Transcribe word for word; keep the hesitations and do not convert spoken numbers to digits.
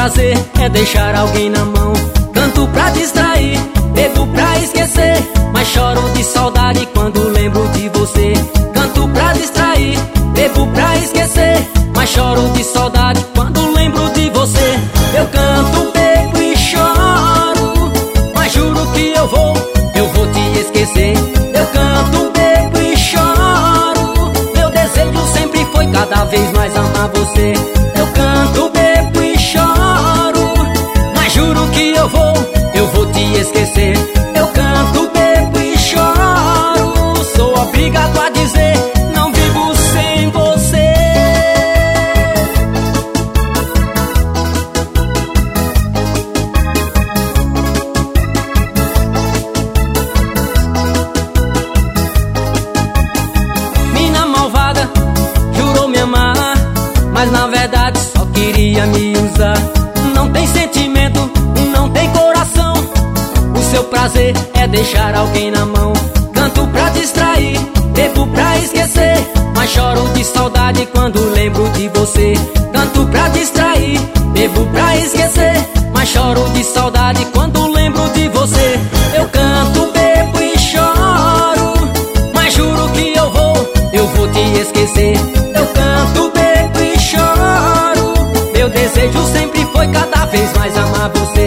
prazer é deixar alguém na mão. Canto pra distrair, bebo pra esquecer, mas choro de saudade quando lembro de você. Canto pra distrair, bebo pra esquecer, mas choro de saudade quando lembro de você. Eu canto, bebo e choro, mas juro que eu vou, eu vou te esquecer. Eu canto, bebo e choro, meu desejo sempre foi cada vez mais amar você. Eu canto, bebo e choro, mas juro que eu vou, eu vou te esquecer. Eu canto, bebo e choro, sou obrigado a dizer, não vivo sem você. Mina malvada, jurou me amar, mas na verdade só queria me usar. Não tem sentimento, não tem coração, o seu prazer é deixar alguém na mão. Canto pra distrair, bebo pra esquecer, mas choro de saudade quando lembro de você. Canto pra distrair, bebo pra esquecer, mas choro de saudade quando lembro de você. Eu canto, bebo e choro, mas juro que eu vou, eu vou te esquecer. Eu canto, bebo e choro, meu desejo sempre foi cada vez mais amar você.